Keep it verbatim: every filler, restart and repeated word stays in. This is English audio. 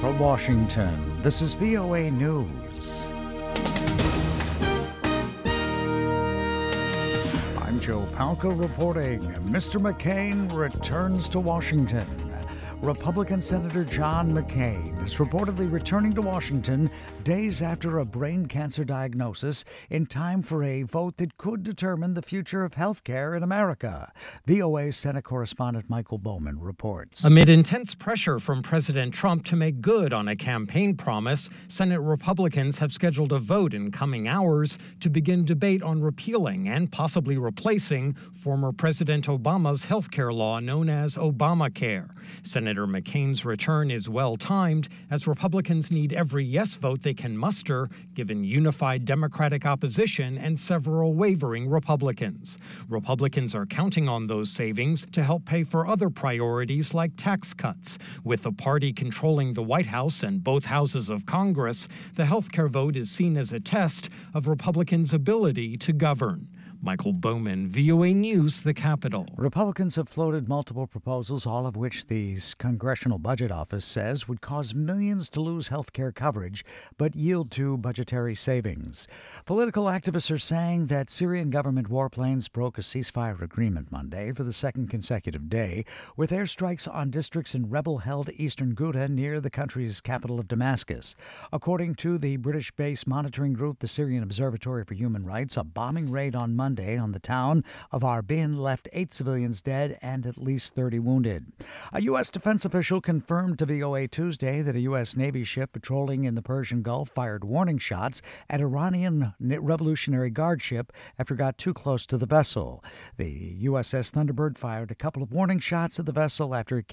From Washington, this is V O A News. I'm Joe Palca reporting. Mister McCain returns to Washington. Republican Senator John McCain is reportedly returning to Washington days after a brain cancer diagnosis in time for a vote that could determine the future of health care in America. V O A Senate correspondent Michael Bowman reports. Amid intense pressure from President Trump to make good on a campaign promise, Senate Republicans have scheduled a vote in coming hours to begin debate on repealing and possibly replacing former President Obama's health care law known as Obamacare. Senator McCain's return is well-timed, as Republicans need every yes vote they can muster, given unified Democratic opposition and several wavering Republicans. Republicans are counting on those savings to help pay for other priorities like tax cuts. With the party controlling the White House and both houses of Congress, the health care vote is seen as a test of Republicans' ability to govern. Michael Bowman, V O A News, the Capitol. Republicans have floated multiple proposals, all of which the Congressional Budget Office says would cause millions to lose health care coverage, but yield to budgetary savings. Political activists are saying that Syrian government warplanes broke a ceasefire agreement Monday for the second consecutive day, with airstrikes on districts in rebel-held eastern Ghouta near the country's capital of Damascus. According to the British-based monitoring group, the Syrian Observatory for Human Rights, a bombing raid on Monday on the town of Arbain left eight civilians dead and at least thirty wounded. A U S defense official confirmed to V O A Tuesday that a U S Navy ship patrolling in the Persian Gulf fired warning shots at Iranian Revolutionary Guard ship after it got too close to the vessel. The U S S Thunderbird fired a couple of warning shots at the vessel after it